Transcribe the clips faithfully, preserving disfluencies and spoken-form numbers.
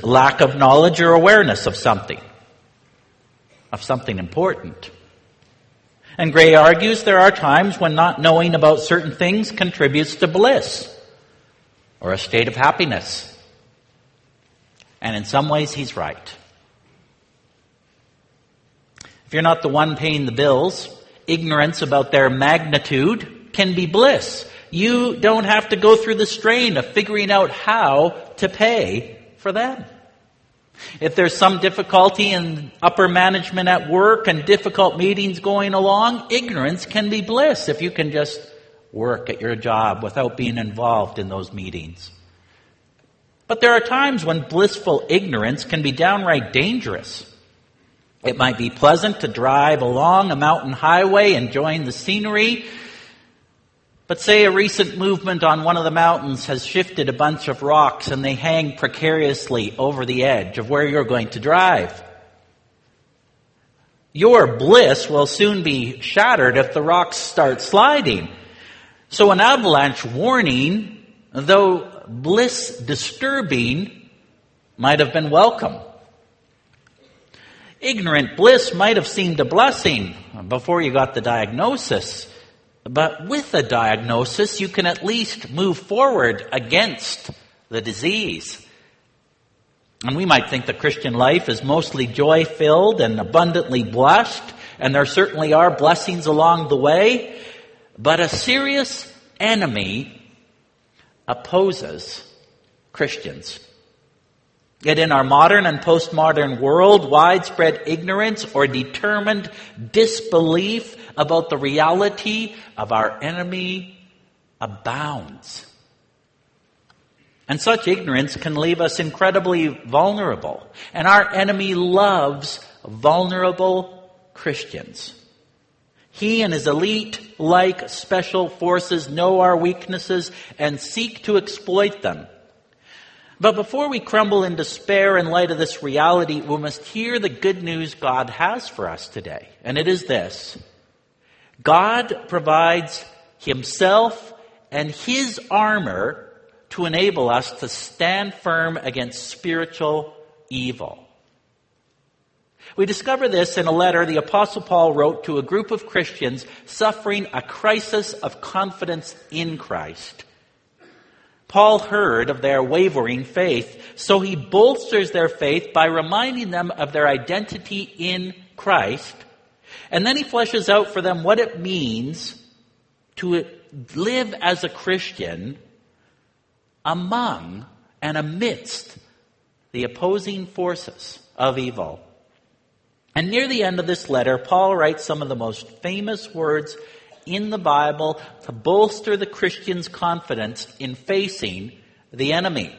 is lack of knowledge or awareness of something, of something important. And Gray argues there are times when not knowing about certain things contributes to bliss or a state of happiness. And in some ways, he's right. If you're not the one paying the bills, ignorance about their magnitude can be bliss. You don't have to go through the strain of figuring out how to pay for them. If there's some difficulty in upper management at work and difficult meetings going along, ignorance can be bliss if you can just work at your job without being involved in those meetings. But there are times when blissful ignorance can be downright dangerous. It might be pleasant to drive along a mountain highway enjoying the scenery, but say a recent movement on one of the mountains has shifted a bunch of rocks and they hang precariously over the edge of where you're going to drive. Your bliss will soon be shattered if the rocks start sliding. So an avalanche warning, though bliss disturbing, might have been welcome. Ignorant bliss might have seemed a blessing before you got the diagnosis. But with a diagnosis, you can at least move forward against the disease. And we might think the Christian life is mostly joy-filled and abundantly blessed, and there certainly are blessings along the way. But a serious enemy opposes Christians. Yet in our modern and postmodern world, widespread ignorance or determined disbelief about the reality of our enemy abounds. And such ignorance can leave us incredibly vulnerable. And our enemy loves vulnerable Christians. He and his elite-like special forces know our weaknesses and seek to exploit them. But before we crumble in despair in light of this reality, we must hear the good news God has for us today. And it is this: God provides himself and his armor to enable us to stand firm against spiritual evil. We discover this in a letter the Apostle Paul wrote to a group of Christians suffering a crisis of confidence in Christ. Paul heard of their wavering faith, so he bolsters their faith by reminding them of their identity in Christ. And then he fleshes out for them what it means to live as a Christian among and amidst the opposing forces of evil. And near the end of this letter, Paul writes some of the most famous words in the Bible to bolster the Christian's confidence in facing the enemy.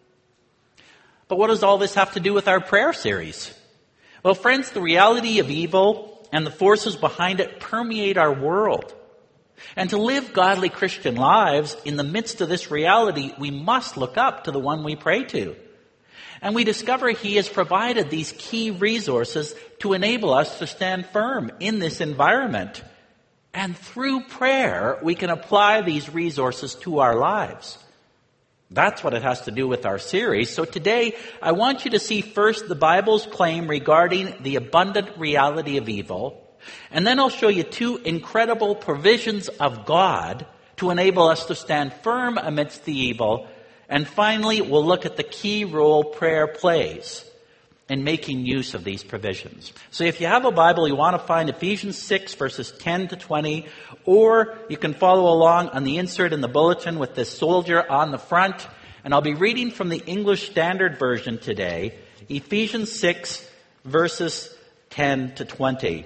But what does all this have to do with our prayer series? Well, friends, the reality of evil and the forces behind it permeate our world. And to live godly Christian lives in the midst of this reality, we must look up to the one we pray to. And we discover he has provided these key resources to enable us to stand firm in this environment. And through prayer, we can apply these resources to our lives. That's what it has to do with our series. So today, I want you to see first the Bible's claim regarding the abundant reality of evil. And then I'll show you two incredible provisions of God to enable us to stand firm amidst the evil. And finally, we'll look at the key role prayer plays in making use of these provisions. So if you have a Bible, you want to find Ephesians six, verses ten to twenty, or you can follow along on the insert in the bulletin with this soldier on the front. And I'll be reading from the English Standard Version today, Ephesians six, verses ten to twenty.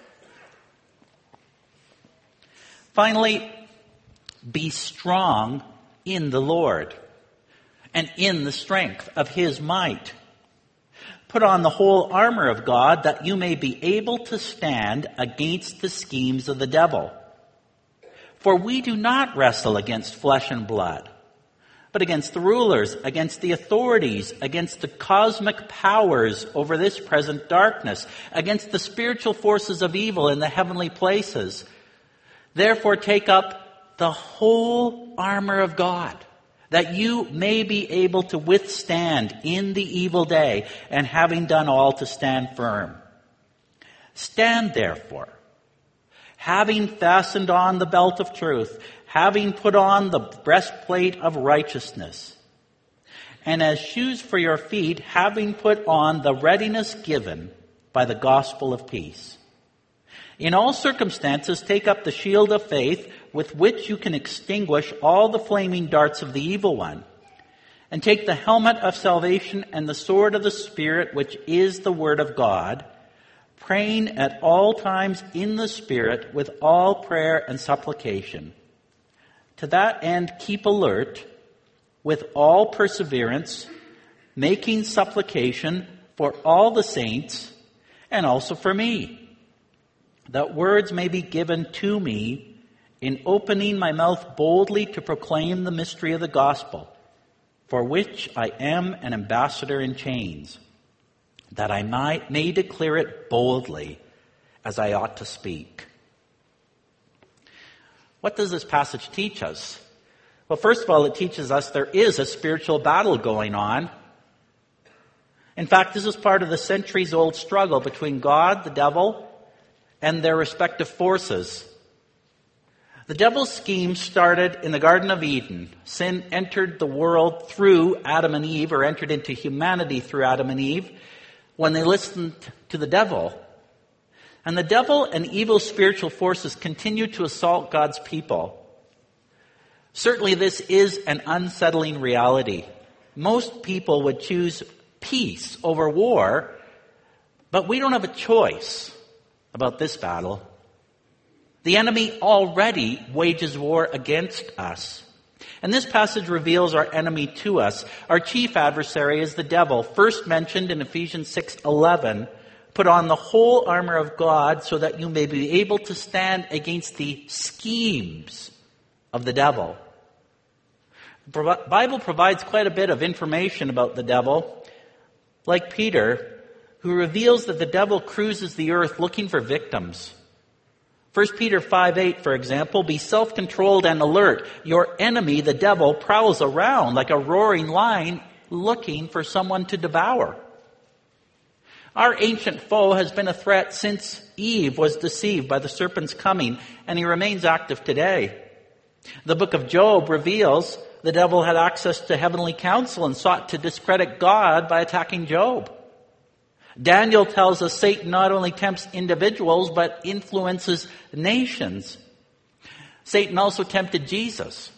Finally, be strong in the Lord and in the strength of his might. Put on the whole armor of God that you may be able to stand against the schemes of the devil. For we do not wrestle against flesh and blood, but against the rulers, against the authorities, against the cosmic powers over this present darkness, against the spiritual forces of evil in the heavenly places. Therefore take up the whole armor of God, that you may be able to withstand in the evil day, and having done all, to stand firm. Stand therefore, having fastened on the belt of truth, having put on the breastplate of righteousness, and as shoes for your feet, having put on the readiness given by the gospel of peace. In all circumstances, take up the shield of faith, with which you can extinguish all the flaming darts of the evil one. And take the helmet of salvation and the sword of the Spirit, which is the word of God, praying at all times in the Spirit with all prayer and supplication. To that end, keep alert with all perseverance, making supplication for all the saints, and also for me, that words may be given to me in opening my mouth boldly to proclaim the mystery of the gospel, for which I am an ambassador in chains, that I might, may declare it boldly as I ought to speak. What does this passage teach us? Well, first of all, it teaches us there is a spiritual battle going on. In fact, this is part of the centuries-old struggle between God, the devil, and their respective forces. The devil's scheme started in the Garden of Eden. Sin entered the world through Adam and Eve, or entered into humanity through Adam and Eve, when they listened to the devil. And the devil and evil spiritual forces continue to assault God's people. Certainly this is an unsettling reality. Most people would choose peace over war, but we don't have a choice about this battle. The enemy already wages war against us. And this passage reveals our enemy to us. Our chief adversary is the devil, first mentioned in Ephesians six eleven. Put on the whole armor of God so that you may be able to stand against the schemes of the devil. The Bible provides quite a bit of information about the devil, like Peter, who reveals that the devil cruises the earth looking for victims. First Peter five eight, for example, be self-controlled and alert. Your enemy, the devil, prowls around like a roaring lion looking for someone to devour. Our ancient foe has been a threat since Eve was deceived by the serpent's coming, and he remains active today. The book of Job reveals the devil had access to heavenly counsel and sought to discredit God by attacking Job. Daniel tells us Satan not only tempts individuals, but influences nations. Satan also tempted Jesus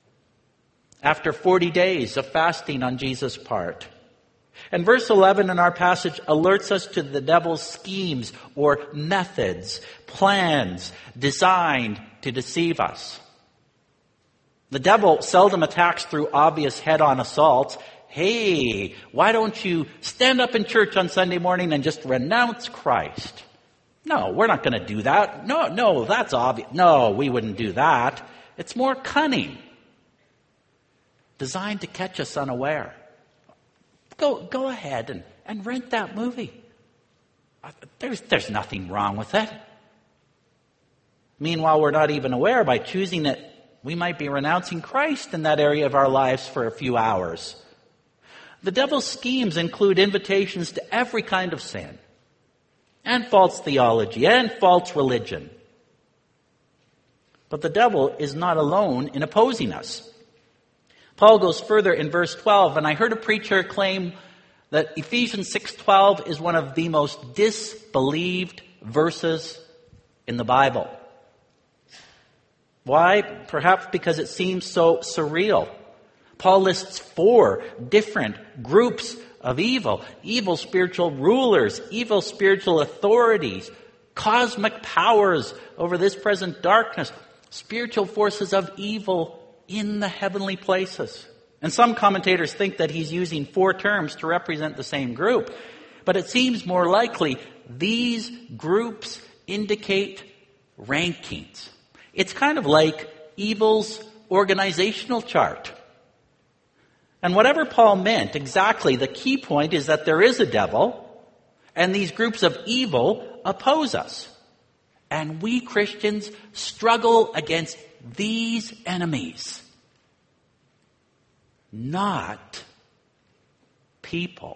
after forty days of fasting on Jesus' part. And verse eleven in our passage alerts us to the devil's schemes or methods, plans designed to deceive us. The devil seldom attacks through obvious head-on assaults. Hey, why don't you stand up in church on Sunday morning and just renounce Christ? No, we're not going to do that. No, no, that's obvious. No, we wouldn't do that. It's more cunning, designed to catch us unaware. Go, go ahead and, and rent that movie. There's, there's nothing wrong with it. Meanwhile, we're not even aware by choosing it, we might be renouncing Christ in that area of our lives for a few hours. The devil's schemes include invitations to every kind of sin, and false theology, and false religion. But the devil is not alone in opposing us. Paul goes further in verse twelve, and I heard a preacher claim that Ephesians six twelve is one of the most disbelieved verses in the Bible. Why? Perhaps because it seems so surreal. Paul lists four different groups of evil. Evil spiritual rulers, evil spiritual authorities, cosmic powers over this present darkness, spiritual forces of evil in the heavenly places. And some commentators think that he's using four terms to represent the same group. But it seems more likely these groups indicate rankings. It's kind of like evil's organizational chart. And whatever Paul meant exactly, the key point is that there is a devil, and these groups of evil oppose us. And we Christians struggle against these enemies. not people.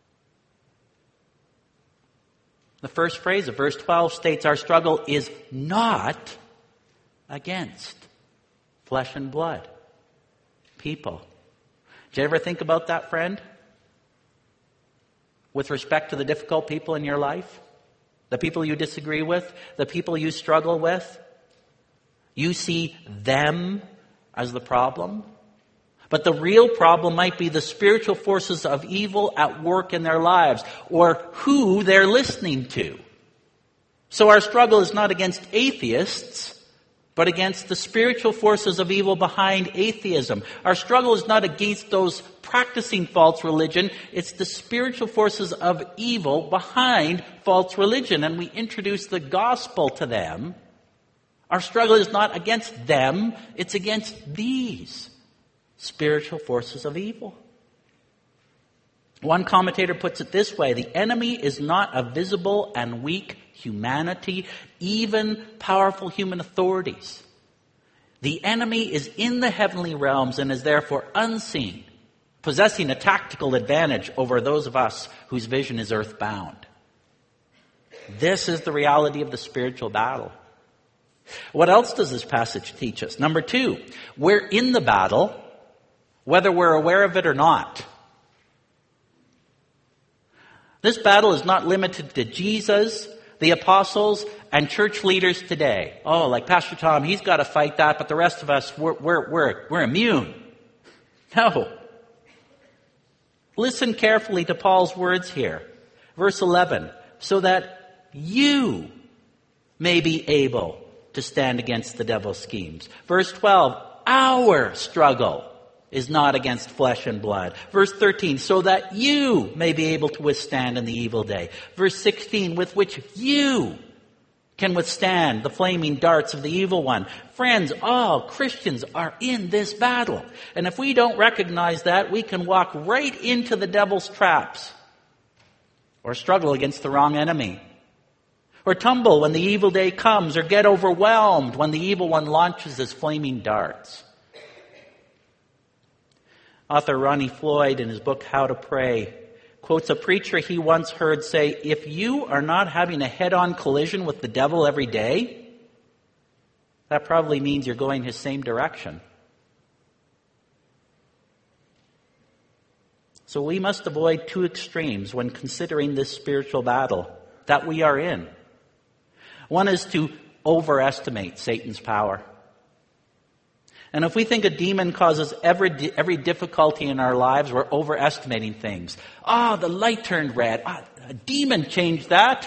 The first phrase of verse twelve states our struggle is not against flesh and blood, people. Did you ever think about that, friend? With respect to the difficult people in your life? The people you disagree with? The people you struggle with? You see them as the problem? But the real problem might be the spiritual forces of evil at work in their lives, or who they're listening to. So our struggle is not against atheists, but against the spiritual forces of evil behind atheism. Our struggle is not against those practicing false religion. It's the spiritual forces of evil behind false religion. And we introduce the gospel to them. Our struggle is not against them. It's against these spiritual forces of evil. One commentator puts it this way: the enemy is not a visible and weak humanity, even powerful human authorities. The enemy is in the heavenly realms and is therefore unseen, possessing a tactical advantage over those of us whose vision is earthbound. This is the reality of the spiritual battle. What else does this passage teach us? Number two, we're in the battle, whether we're aware of it or not. This battle is not limited to Jesus, the apostles, and church leaders today. Oh, like Pastor Tom, he's got to fight that, but the rest of us, we're, we're, we're, we're immune. No. Listen carefully to Paul's words here. Verse eleven, so that you may be able to stand against the devil's schemes. Verse twelve, our struggle is not against flesh and blood. Verse thirteen, so that you may be able to withstand in the evil day. Verse sixteen, with which you can withstand the flaming darts of the evil one. Friends, all Christians are in this battle. And if we don't recognize that, we can walk right into the devil's traps, or struggle against the wrong enemy, or tumble when the evil day comes, or get overwhelmed when the evil one launches his flaming darts. Author Ronnie Floyd, in his book How to Pray, quotes a preacher he once heard say, if you are not having a head-on collision with the devil every day, that probably means you're going his same direction. So we must avoid two extremes when considering this spiritual battle that we are in. One is to overestimate Satan's power. And if we think a demon causes every every difficulty in our lives, we're overestimating things. Ah, oh, the light turned red. Ah, a demon changed that.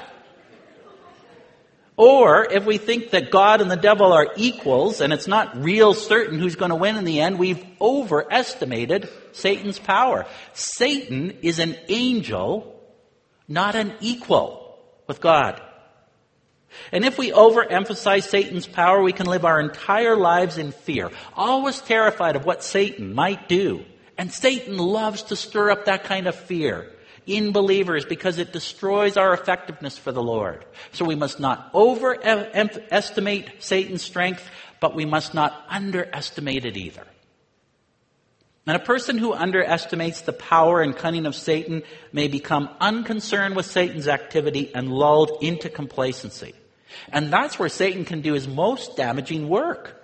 Or if we think that God and the devil are equals and it's not real certain who's going to win in the end, we've overestimated Satan's power. Satan is an angel, not an equal with God. And if we overemphasize Satan's power, we can live our entire lives in fear, always terrified of what Satan might do. And Satan loves to stir up that kind of fear in believers because it destroys our effectiveness for the Lord. So we must not overestimate Satan's strength, but we must not underestimate it either. And a person who underestimates the power and cunning of Satan may become unconcerned with Satan's activity and lulled into complacency. And that's where Satan can do his most damaging work.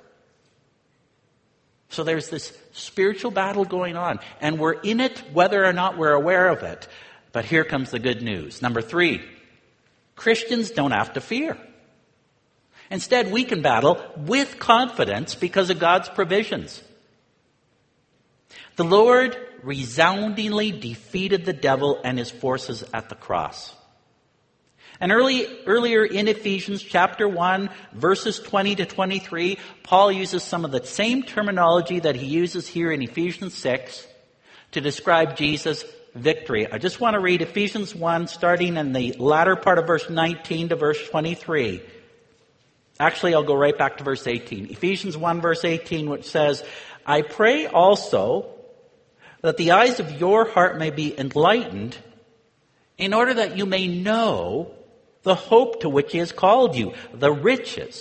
So there's this spiritual battle going on, and we're in it whether or not we're aware of it. But here comes the good news. Number three, Christians don't have to fear. Instead, we can battle with confidence because of God's provisions. The Lord resoundingly defeated the devil and his forces at the cross. And early, earlier in Ephesians chapter one, verses twenty to twenty-three, Paul uses some of the same terminology that he uses here in Ephesians six to describe Jesus' victory. I just want to read Ephesians one, starting in the latter part of verse nineteen to verse twenty-three. Actually, I'll go right back to verse eighteen. Ephesians one, verse eighteen, which says, I pray also that the eyes of your heart may be enlightened, in order that you may know the hope to which he has called you, the riches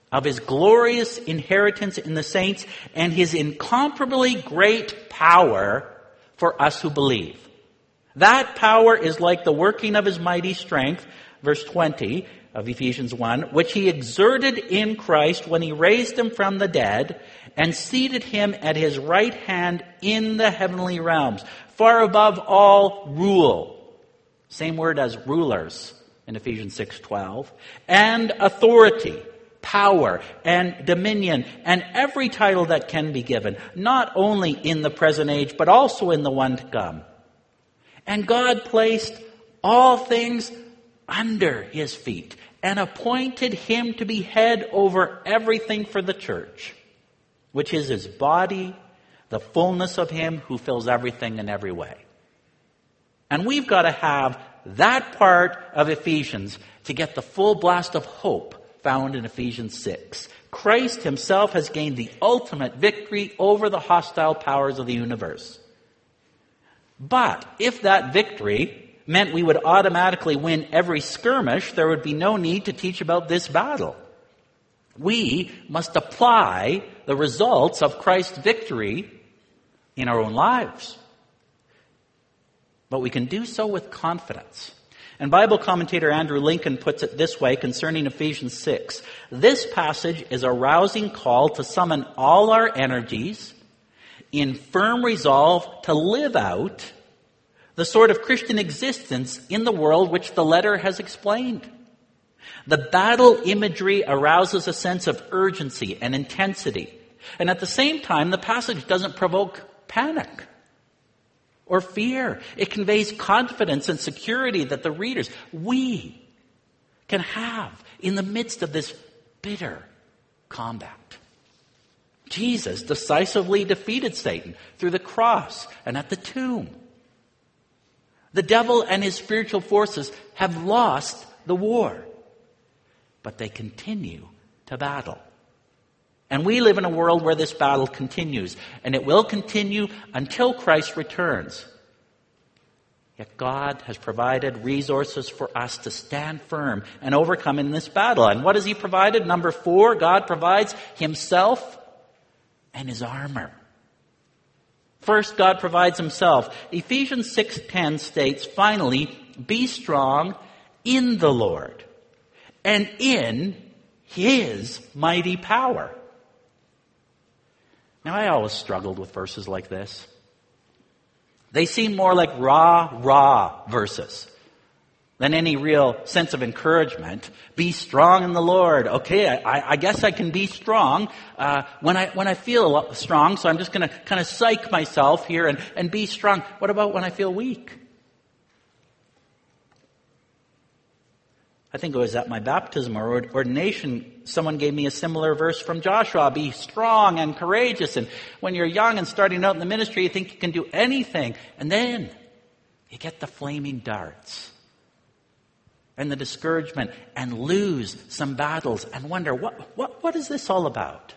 of his glorious inheritance in the saints and his incomparably great power for us who believe. That power is like the working of his mighty strength, verse twenty of Ephesians one, which he exerted in Christ when he raised him from the dead and seated him at his right hand in the heavenly realms, far above all rule. Same word as rulers in Ephesians six twelve. And authority, power, and dominion, and every title that can be given, not only in the present age, but also in the one to come. And God placed all things under his feet and appointed him to be head over everything for the church, which is his body, the fullness of him who fills everything in every way. And we've got to have that part of Ephesians to get the full blast of hope found in Ephesians six. Christ himself has gained the ultimate victory over the hostile powers of the universe. But if that victory meant we would automatically win every skirmish, there would be no need to teach about this battle. We must apply the results of Christ's victory in our own lives. But we can do so with confidence. And Bible commentator Andrew Lincoln puts it this way concerning Ephesians six. This passage is a rousing call to summon all our energies in firm resolve to live out the sort of Christian existence in the world which the letter has explained. The battle imagery arouses a sense of urgency and intensity. And at the same time, the passage doesn't provoke panic or fear. It conveys confidence and security that the readers, we, can have in the midst of this bitter combat. Jesus decisively defeated Satan through the cross and at the tomb. The devil and his spiritual forces have lost the war, but they continue to battle. And we live in a world where this battle continues, and it will continue until Christ returns. Yet God has provided resources for us to stand firm and overcome in this battle. And what has he provided? Number four, God provides himself and his armor. First, God provides himself. Ephesians six ten states, finally, be strong in the Lord and in his mighty power. Now, I always struggled with verses like this. They seem more like rah, rah verses than any real sense of encouragement. Be strong in the Lord. Okay, I, I guess I can be strong uh, when I when I feel strong, so I'm just going to kind of psych myself here and, and be strong. What about when I feel weak? I think it was at my baptism or ordination, someone gave me a similar verse from Joshua. Be strong and courageous. And when you're young and starting out in the ministry, you think you can do anything. And then you get the flaming darts and the discouragement and lose some battles and wonder, what, what, what is this all about?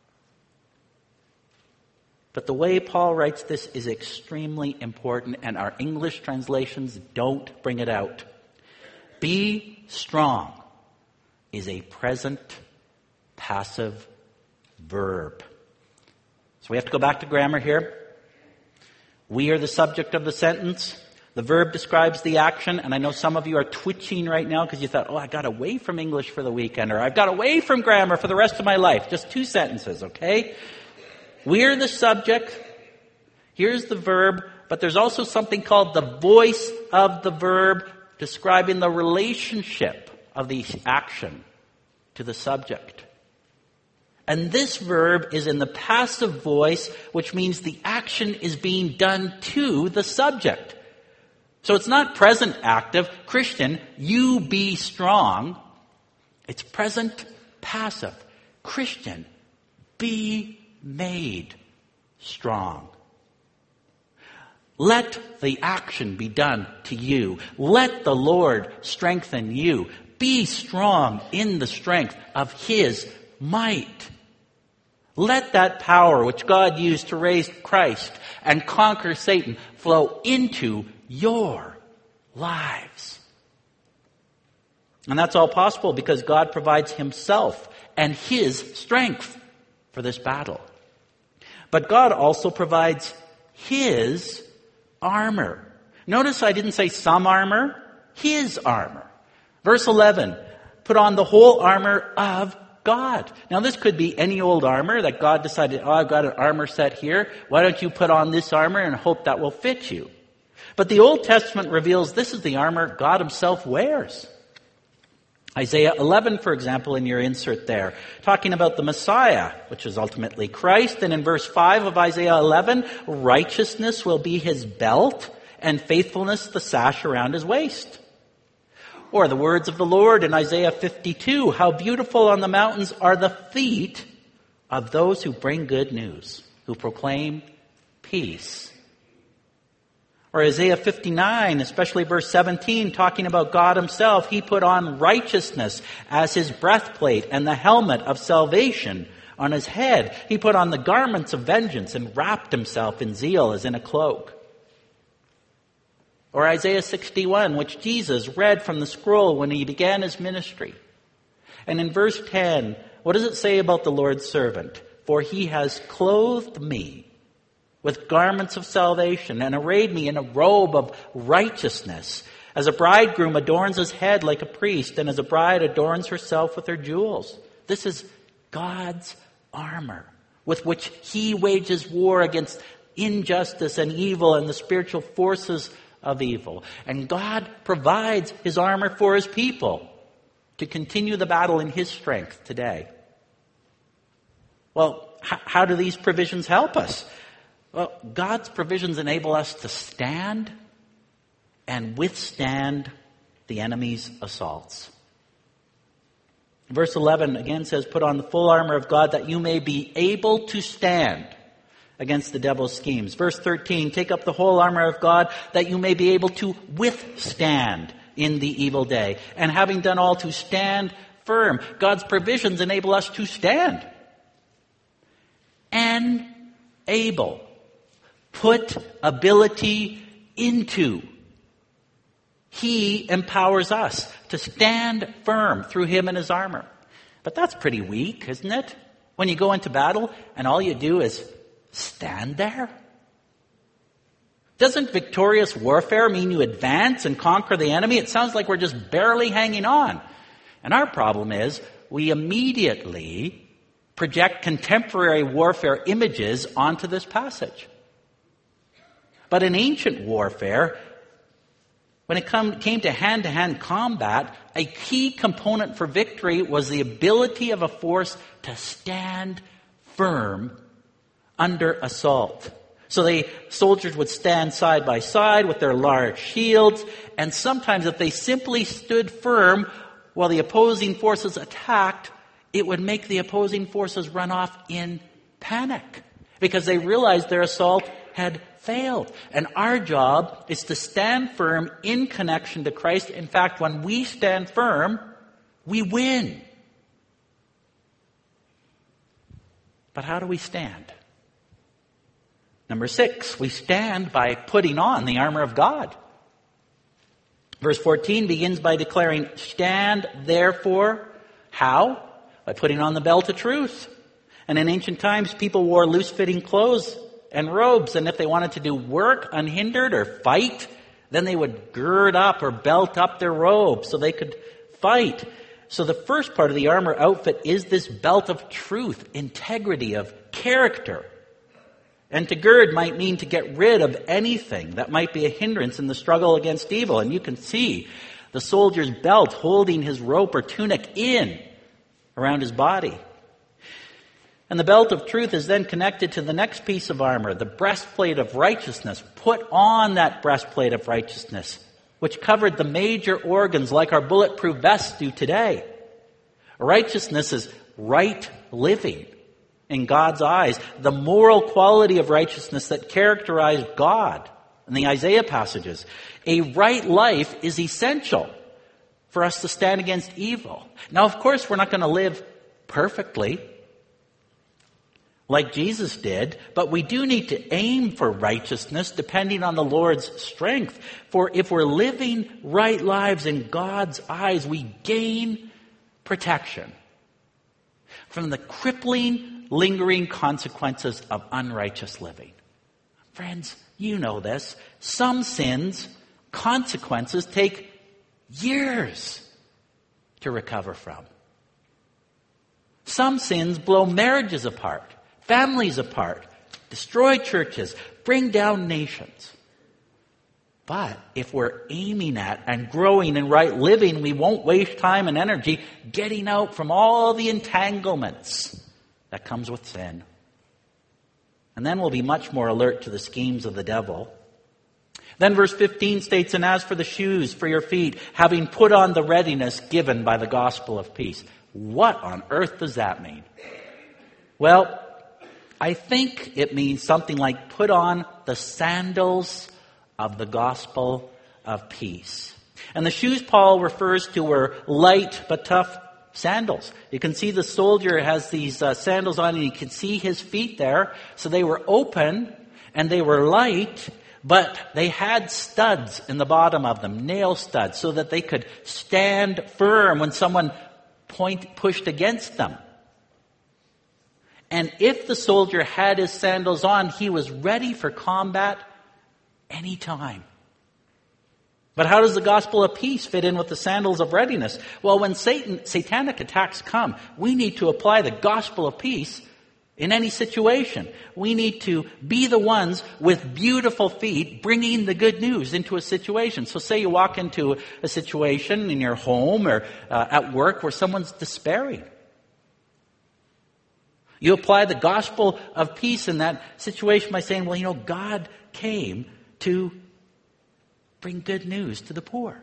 But the way Paul writes this is extremely important, and our English translations don't bring it out. Be strong is a present passive verb. So we have to go back to grammar here. We are the subject of the sentence. The verb describes the action, and I know some of you are twitching right now because you thought, oh, I got away from English for the weekend, or I've got away from grammar for the rest of my life. Just two sentences, okay? We're the subject. Here's the verb, but there's also something called the voice of the verb, describing the relationship of the action to the subject. And this verb is in the passive voice, which means the action is being done to the subject. So it's not present active. Christian, you be strong. It's present passive. Christian, be made strong. Let the action be done to you. Let the Lord strengthen you. Be strong in the strength of his might. Let that power which God used to raise Christ and conquer Satan flow into your lives. And that's all possible because God provides himself and his strength for this battle. But God also provides his armor. Notice I didn't say some armor, his armor. Verse eleven, put on the whole armor of God. Now this could be any old armor that God decided, oh, I've got an armor set here. Why don't you put on this armor and hope that will fit you? But the Old Testament reveals this is the armor God himself wears. Isaiah eleven, for example, in your insert there, talking about the Messiah, which is ultimately Christ. And in verse five of Isaiah eleven, righteousness will be his belt and faithfulness the sash around his waist. Or the words of the Lord in Isaiah fifty-two, how beautiful on the mountains are the feet of those who bring good news, who proclaim peace. Or Isaiah fifty-nine, especially verse seventeen, talking about God himself, he put on righteousness as his breastplate and the helmet of salvation on his head. He put on the garments of vengeance and wrapped himself in zeal as in a cloak. Or Isaiah sixty-one, which Jesus read from the scroll when he began his ministry. And in verse ten, what does it say about the Lord's servant? For he has clothed me with garments of salvation and arrayed me in a robe of righteousness. As a bridegroom adorns his head like a priest, and as a bride adorns herself with her jewels. This is God's armor with which he wages war against injustice and evil and the spiritual forces of evil. And God provides his armor for his people to continue the battle in his strength today. Well, h- how do these provisions help us? Well, God's provisions enable us to stand and withstand the enemy's assaults. Verse eleven again says, put on the full armor of God that you may be able to stand against the devil's schemes. Verse thirteen, take up the whole armor of God that you may be able to withstand in the evil day. And having done all, to stand firm. God's provisions enable us to stand. And able. Put ability into. He empowers us to stand firm through him and his armor. But that's pretty weak, isn't it? When you go into battle and all you do is stand there? Doesn't victorious warfare mean you advance and conquer the enemy? It sounds like we're just barely hanging on. And our problem is we immediately project contemporary warfare images onto this passage. But in ancient warfare, when it come, came to hand-to-hand combat, a key component for victory was the ability of a force to stand firm under assault. So the soldiers would stand side by side with their large shields, and sometimes if they simply stood firm while the opposing forces attacked, it would make the opposing forces run off in panic because they realized their assault had failed. And our job is to stand firm in connection to Christ. In fact, when we stand firm, we win. But how do we stand? Number six, we stand by putting on the armor of God. Verse fourteen begins by declaring, stand therefore, how? By putting on the belt of truth. And in ancient times, people wore loose-fitting clothes and robes, and if they wanted to do work unhindered or fight, then they would gird up or belt up their robes so they could fight. So the first part of the armor outfit is this belt of truth, integrity, of character. And to gird might mean to get rid of anything that might be a hindrance in the struggle against evil. And you can see the soldier's belt holding his rope or tunic in around his body. And the belt of truth is then connected to the next piece of armor, the breastplate of righteousness. Put on that breastplate of righteousness, which covered the major organs like our bulletproof vests do today. Righteousness is right living in God's eyes, the moral quality of righteousness that characterized God in the Isaiah passages. A right life is essential for us to stand against evil. Now, of course, we're not going to live perfectly. like Jesus did, but we do need to aim for righteousness depending on the Lord's strength. For if we're living right lives in God's eyes, we gain protection from the crippling, lingering consequences of unrighteous living. Friends, you know this. Some sins, consequences take years to recover from. Some sins blow marriages apart, families apart, destroy churches, bring down nations. But if we're aiming at and growing in right living, we won't waste time and energy getting out from all the entanglements that comes with sin. And then we'll be much more alert to the schemes of the devil. Then verse fifteen states, and as for the shoes for your feet, having put on the readiness given by the gospel of peace. What on earth does that mean? Well, I think it means something like put on the sandals of the gospel of peace. And the shoes Paul refers to were light but tough sandals. You can see the soldier has these uh, sandals on and you can see his feet there. So they were open and they were light, but they had studs in the bottom of them, nail studs, so that they could stand firm when someone point pushed against them. And if the soldier had his sandals on, he was ready for combat anytime. But how does the gospel of peace fit in with the sandals of readiness? Well, when Satan, satanic attacks come, we need to apply the gospel of peace in any situation. We need to be the ones with beautiful feet bringing the good news into a situation. So say you walk into a situation in your home or uh, at work where someone's despairing. You apply the gospel of peace in that situation by saying, well, you know, God came to bring good news to the poor,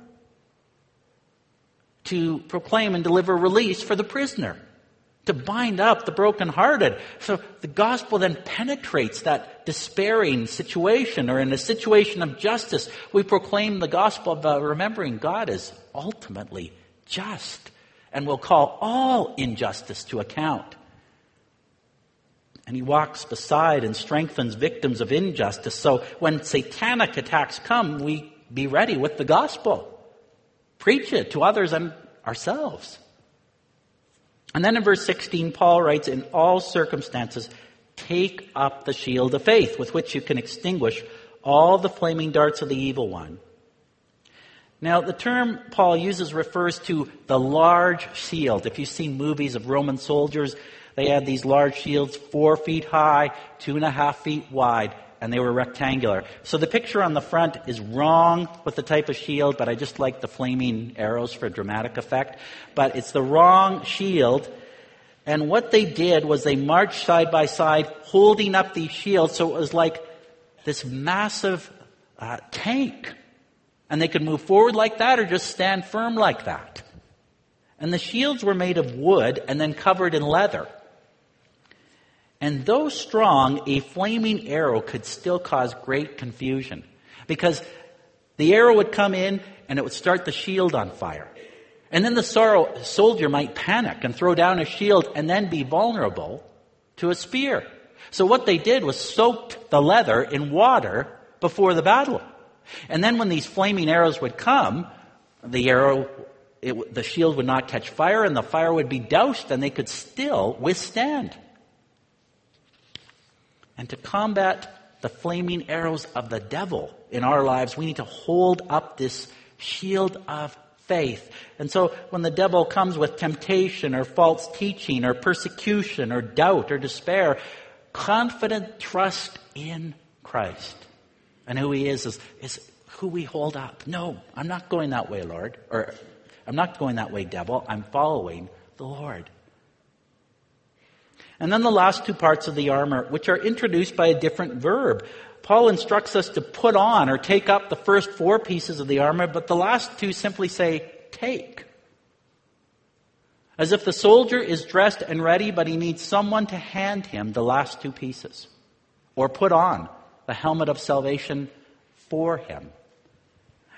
to proclaim and deliver release for the prisoner, to bind up the brokenhearted. So the gospel then penetrates that despairing situation, or in a situation of justice, we proclaim the gospel of uh, remembering God is ultimately just and will call all injustice to account. And he walks beside and strengthens victims of injustice. So when satanic attacks come, we be ready with the gospel. Preach it to others and ourselves. And then in verse sixteen, Paul writes, in all circumstances, take up the shield of faith with which you can extinguish all the flaming darts of the evil one. Now, the term Paul uses refers to the large shield. If you've seen movies of Roman soldiers, they had these large shields, four feet high, two and a half feet wide, and they were rectangular. So the picture on the front is wrong with the type of shield, but I just like the flaming arrows for dramatic effect. But it's the wrong shield. And what they did was they marched side by side, holding up these shields, so it was like this massive uh, tank. And they could move forward like that or just stand firm like that. And the shields were made of wood and then covered in leather. And though strong, a flaming arrow could still cause great confusion, because the arrow would come in and it would start the shield on fire. And then the sorrow, soldier might panic and throw down his shield and then be vulnerable to a spear. So what they did was soaked the leather in water before the battle. And then when these flaming arrows would come, the arrow, it, the shield would not catch fire and the fire would be doused and they could still withstand. And to combat the flaming arrows of the devil in our lives, we need to hold up this shield of faith. And so when the devil comes with temptation or false teaching or persecution or doubt or despair, confident trust in Christ and who he is, is is who we hold up. No, I'm not going that way, Lord. Or I'm not going that way, devil. I'm following the Lord. And then the last two parts of the armor, which are introduced by a different verb. Paul instructs us to put on or take up the first four pieces of the armor, but the last two simply say, take. As if the soldier is dressed and ready, but he needs someone to hand him the last two pieces. Or put on the helmet of salvation for him.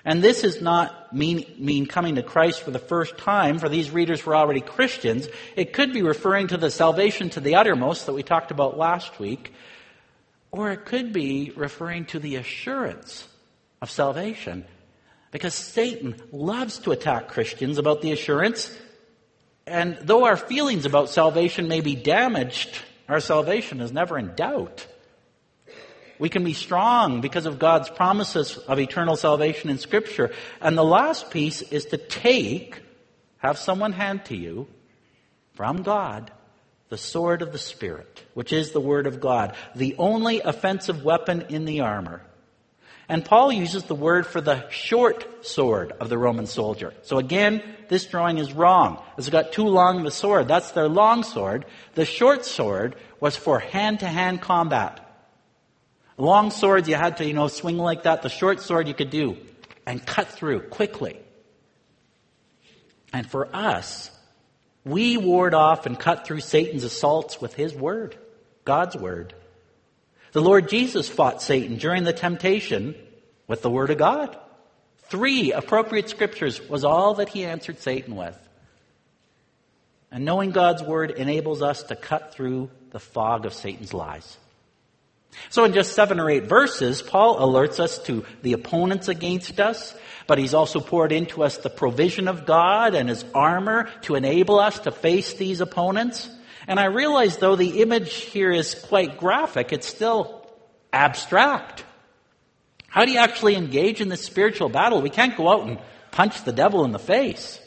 And this is not mean, mean coming to Christ for the first time, for these readers were already Christians. It could be referring to the salvation to the uttermost that we talked about last week, or it could be referring to the assurance of salvation. Because Satan loves to attack Christians about the assurance, and though our feelings about salvation may be damaged, our salvation is never in doubt. We can be strong because of God's promises of eternal salvation in Scripture. And the last piece is to take, have someone hand to you, from God, the sword of the Spirit, which is the Word of God, the only offensive weapon in the armor. And Paul uses the word for the short sword of the Roman soldier. So again, this drawing is wrong. It's got too long of a sword. That's their long sword. The short sword was for hand-to-hand combat. Long swords, you had to, you know, swing like that. The short sword you could do and cut through quickly. And for us, we ward off and cut through Satan's assaults with his word, God's word. The Lord Jesus fought Satan during the temptation with the Word of God. Three appropriate scriptures was all that he answered Satan with. And knowing God's Word enables us to cut through the fog of Satan's lies. So in just seven or eight verses, Paul alerts us to the opponents against us, but he's also poured into us the provision of God and his armor to enable us to face these opponents. And I realize, though the image here is quite graphic, it's still abstract. How do you actually engage in this spiritual battle? We can't go out and punch the devil in the face.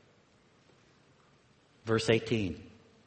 Verse eighteen.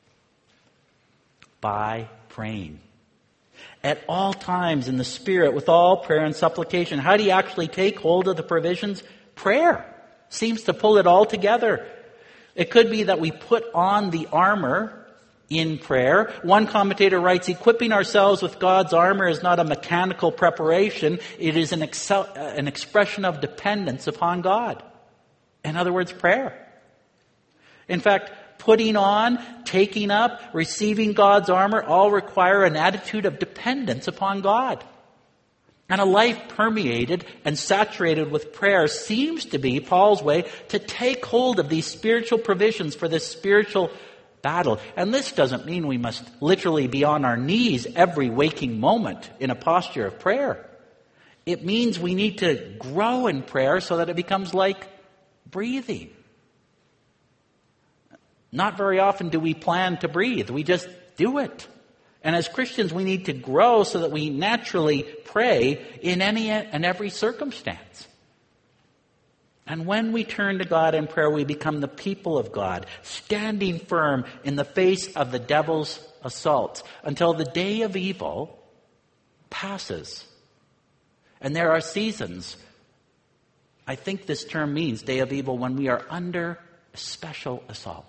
By praying. At all times in the Spirit with all prayer and supplication. How do you actually take hold of the provisions? Prayer seems to pull it all together. It could be that we put on the armor in prayer. One commentator writes, equipping ourselves with God's armor is not a mechanical preparation. It is an, excel, an expression of dependence upon God. In other words, prayer. In fact, putting on, taking up, receiving God's armor all require an attitude of dependence upon God. And a life permeated and saturated with prayer seems to be Paul's way to take hold of these spiritual provisions for this spiritual battle. And this doesn't mean we must literally be on our knees every waking moment in a posture of prayer. It means we need to grow in prayer so that it becomes like breathing. Not very often do we plan to breathe. We just do it. And as Christians, we need to grow so that we naturally pray in any and every circumstance. And when we turn to God in prayer, we become the people of God, standing firm in the face of the devil's assaults until the day of evil passes. And there are seasons, I think this term means day of evil, when we are under special assault.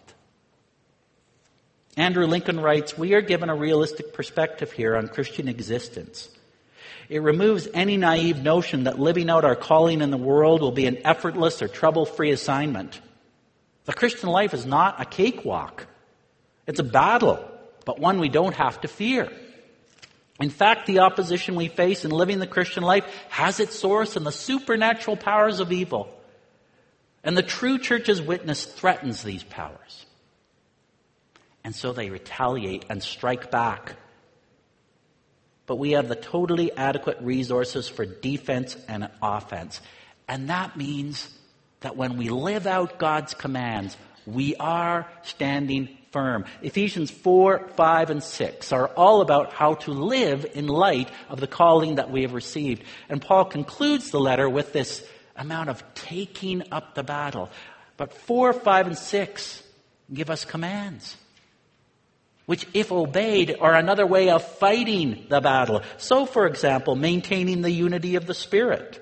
Andrew Lincoln writes, we are given a realistic perspective here on Christian existence. It removes any naive notion that living out our calling in the world will be an effortless or trouble-free assignment. The Christian life is not a cakewalk. It's a battle, but one we don't have to fear. In fact, the opposition we face in living the Christian life has its source in the supernatural powers of evil. And the true church's witness threatens these powers. And so they retaliate and strike back. But we have the totally adequate resources for defense and offense. And that means that when we live out God's commands, we are standing firm. Ephesians four, five, and six are all about how to live in light of the calling that we have received. And Paul concludes the letter with this amount of taking up the battle. But four, five, and six give us commands, which, if obeyed, are another way of fighting the battle. So, for example, maintaining the unity of the Spirit,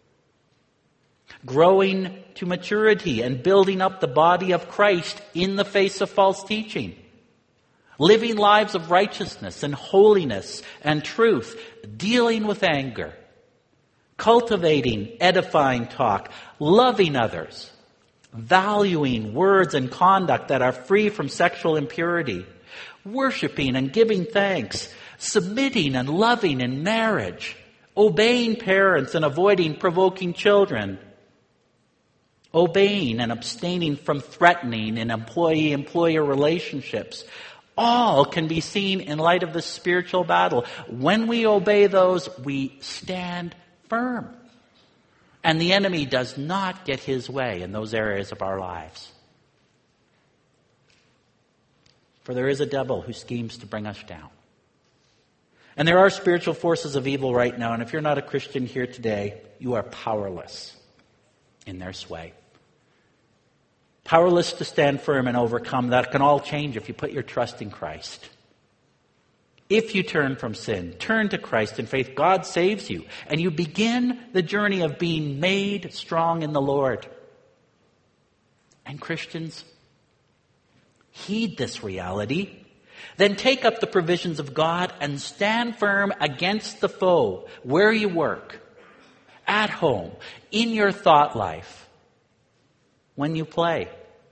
growing to maturity and building up the body of Christ in the face of false teaching, living lives of righteousness and holiness and truth, dealing with anger, cultivating edifying talk, loving others, valuing words and conduct that are free from sexual impurity, worshiping and giving thanks, submitting and loving in marriage, obeying parents and avoiding provoking children, obeying and abstaining from threatening in employee-employer relationships, all can be seen in light of the spiritual battle. When we obey those, we stand firm. And the enemy does not get his way in those areas of our lives. For there is a devil who schemes to bring us down. And there are spiritual forces of evil right now, and if you're not a Christian here today, you are powerless in their sway. Powerless to stand firm and overcome. That can all change if you put your trust in Christ. If you turn from sin, turn to Christ in faith, God saves you. And you begin the journey of being made strong in the Lord. And Christians, heed this reality. Then take up the provisions of God and stand firm against the foe where you work, at home, in your thought life, when you play.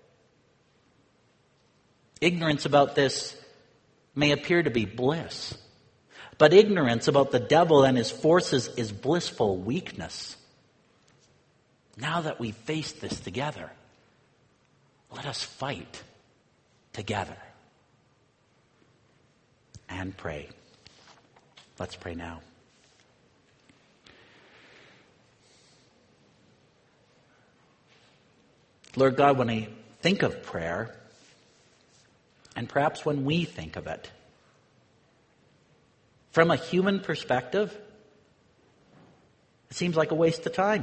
Ignorance about this may appear to be bliss, but ignorance about the devil and his forces is blissful weakness. Now that we've faced this together, let us fight together and pray. Let's pray now. Lord God, when I think of prayer, and perhaps when we think of it, from a human perspective, it seems like a waste of time.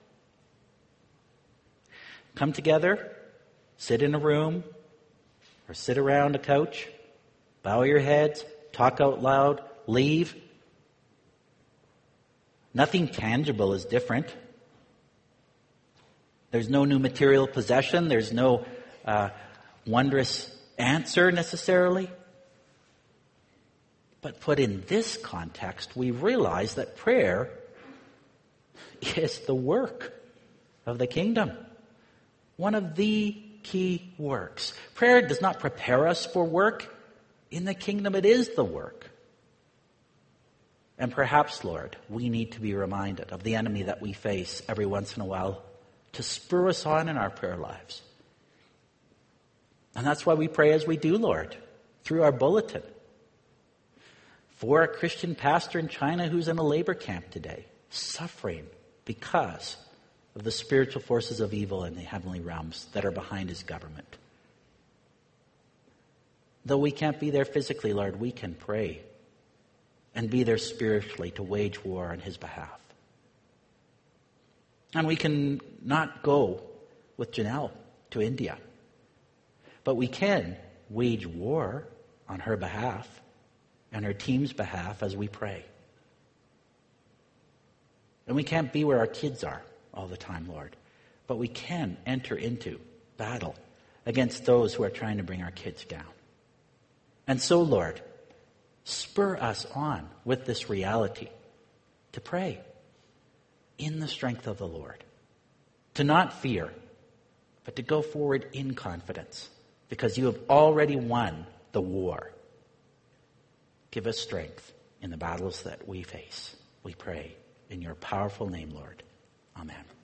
Come together, sit in a room, or sit around a couch, bow your heads, talk out loud, leave. Nothing tangible is different. There's no new material possession. There's no uh, wondrous answer necessarily. But put in this context, we realize that prayer is the work of the kingdom. One of the key works. Prayer does not prepare us for work. In the kingdom, it is the work. And perhaps, Lord, we need to be reminded of the enemy that we face every once in a while to spur us on in our prayer lives. And that's why we pray as we do, Lord, through our bulletin. For a Christian pastor in China who's in a labor camp today, suffering because of the spiritual forces of evil in the heavenly realms that are behind his government. Though we can't be there physically, Lord, we can pray and be there spiritually to wage war on his behalf. And we can not go with Janelle to India, but we can wage war on her behalf and her team's behalf as we pray. And we can't be where our kids are all the time, Lord, but we can enter into battle against those who are trying to bring our kids down. And so, Lord, spur us on with this reality to pray in the strength of the Lord, to not fear, but to go forward in confidence, because you have already won the war. Give us strength in the battles that we face. We pray in your powerful name, Lord. Amen.